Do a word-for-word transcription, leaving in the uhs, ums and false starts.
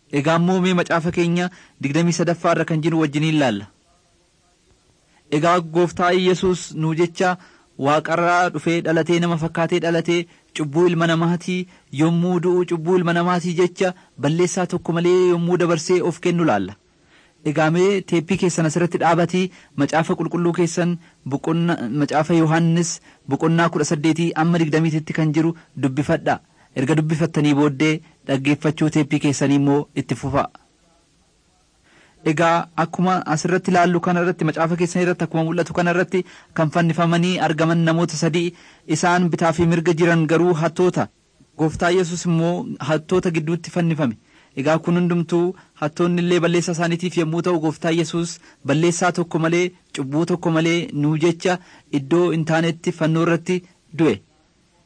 Egaa immoo mee macaafa keenya digdamii sadaffaa irra kan jiru wajjiniin ilaalla. Egaa gooftaa Yesuus nuu jecha waaqarraa dhufee dhalatee nama fakkaatee dhalatee cubbuu ilma namaatii yommuu du'u cubbuu ilma namaatii jecha balleessaa tokko malee yommuu dabarsee of kennu laalla. Egaa mee teeppii keessan asirratti dhaabatii macaafa qulqulluu keessan boqonnaa macaafa Yohaannis boqonnaa kudha saddeetii amma digdamiitti kan jiru dubbifadha. Erga dubbifattanii booddee dhaggeeffachuu teeppii keessanii immoo itti fufaa. Egaa akkuma asirratti ilaallu kanarratti macaafa keessan irratti akkuma mul'atu kanarratti kan fannifamanii argaman namoota sadii isaan bitaa fi mirga jiran garuu hattoota. Gooftaa Yesuus immoo hattoota gidduutti fannifame. Egaa kun hundumtuu hattoonni illee balleessaa isaaniitiif yommuu ta'u gooftaa Yesuus balleessaa tokko malee cubbuu tokko malee nuu jecha iddoo hin taanetti fannoo irratti du'e.